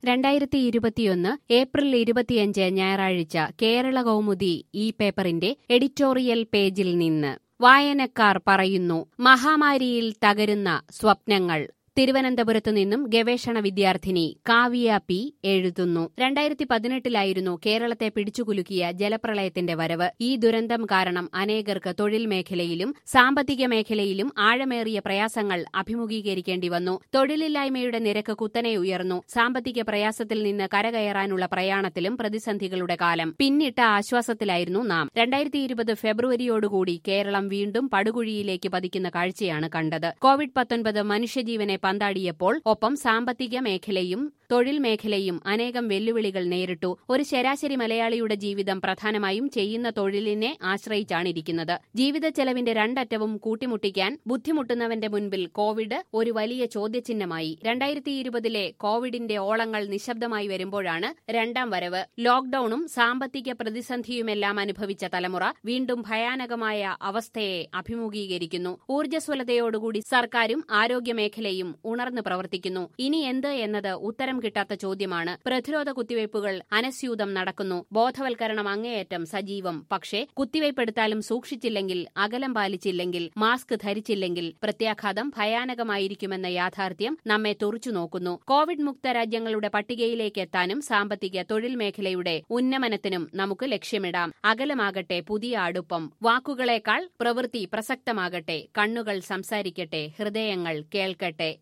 2021 April 25 ഞായറാഴ്ച കേരള കൗമുദി ഈ പേപ്പറിന്റെ എഡിറ്റോറിയൽ പേജിൽ നിന്ന് വായനക്കാർ പറയുന്നു മഹാമാരിയിൽ തകരുന്ന സ്വപ്നങ്ങൾ. തിരുവനന്തപുരത്തു നിന്നും ഗവേഷണ വിദ്യാർത്ഥിനി കാവ്യ പി എഴുതുന്നു. 2018 കേരളത്തെ പിടിച്ചുകുലുക്കിയ ജലപ്രളയത്തിന്റെ വരവ്. ഈ ദുരന്തം കാരണം അനേകർക്ക് തൊഴിൽ മേഖലയിലും സാമ്പത്തിക മേഖലയിലും ആഴമേറിയ പ്രയാസങ്ങൾ അഭിമുഖീകരിക്കേണ്ടി വന്നു. തൊഴിലില്ലായ്മയുടെ നിരക്ക് കുത്തനെ ഉയർന്നു. സാമ്പത്തിക പ്രയാസത്തിൽ നിന്ന് കരകയറാനുള്ള പ്രയാണത്തിലും പ്രതിസന്ധികളുടെ കാലം. പിന്നിട്ട ആശ്വാസത്തിലായിരുന്നു നാം. 2020 ഫെബ്രുവരിയോടുകൂടി കേരളം വീണ്ടും പടുകുഴിയിലേക്ക് പതിക്കുന്ന കാഴ്ചയാണ് കണ്ടത്. കോവിഡ്-19 മനുഷ്യജീവനെ പന്താടിയപ്പോൾ ഒപ്പം സാമ്പത്തിക മേഖലയും തൊഴിൽ മേഖലയും അനേകം വെല്ലുവിളികൾ നേരിട്ടു. ഒരു ശരാശരി മലയാളിയുടെ ജീവിതം പ്രധാനമായും ചെയ്യുന്ന തൊഴിലിനെ ആശ്രയിച്ചാണിരിക്കുന്നത്. ജീവിത ചെലവിന്റെ രണ്ടറ്റവും കൂട്ടിമുട്ടിക്കാൻ ബുദ്ധിമുട്ടുന്നവന്റെ മുൻപിൽ കോവിഡ് ഒരു വലിയ ചോദ്യചിഹ്നമായി. 2020 കോവിഡിന്റെ ഓളങ്ങൾ നിശബ്ദമായി വരുമ്പോഴാണ് രണ്ടാം വരവ്. ലോക്ഡൌണും സാമ്പത്തിക പ്രതിസന്ധിയുമെല്ലാം അനുഭവിച്ച തലമുറ വീണ്ടും ഭയാനകമായ അവസ്ഥയെ അഭിമുഖീകരിക്കുന്നു. ഊർജ്ജസ്വലതയോടുകൂടി സർക്കാരും ആരോഗ്യമേഖലയും ഉണർന്നു പ്രവർത്തിക്കുന്നു. ഇനി എന്ത് എന്നത് ഉത്തരം കിട്ടാത്ത ചോദ്യമാണ്. പ്രതിരോധ കുത്തിവയ്പ്പുകൾ അനസ്യൂതം നടക്കുന്നു. ബോധവൽക്കരണം അങ്ങേയറ്റം സജീവം. പക്ഷേ കുത്തിവയ്പ്പെടുത്താലും സൂക്ഷിച്ചില്ലെങ്കിൽ, അകലം പാലിച്ചില്ലെങ്കിൽ, മാസ്ക് ധരിച്ചില്ലെങ്കിൽ പ്രത്യാഘാതം ഭയാനകമായിരിക്കുമെന്ന യാഥാർത്ഥ്യം നമ്മെ തുറിച്ചു നോക്കുന്നു. കോവിഡ് മുക്ത രാജ്യങ്ങളുടെ പട്ടികയിലേക്ക് എത്താനും സാമ്പത്തിക തൊഴിൽ മേഖലയുടെ ഉന്നമനത്തിനും നമുക്ക് ലക്ഷ്യമിടാം. അകലമാകട്ടെ പുതിയ അടുപ്പം. വാക്കുകളേക്കാൾ പ്രവൃത്തി പ്രസക്തമാകട്ടെ. കണ്ണുകൾ സംസാരിക്കട്ടെ, ഹൃദയങ്ങൾ കേൾക്കട്ടെ.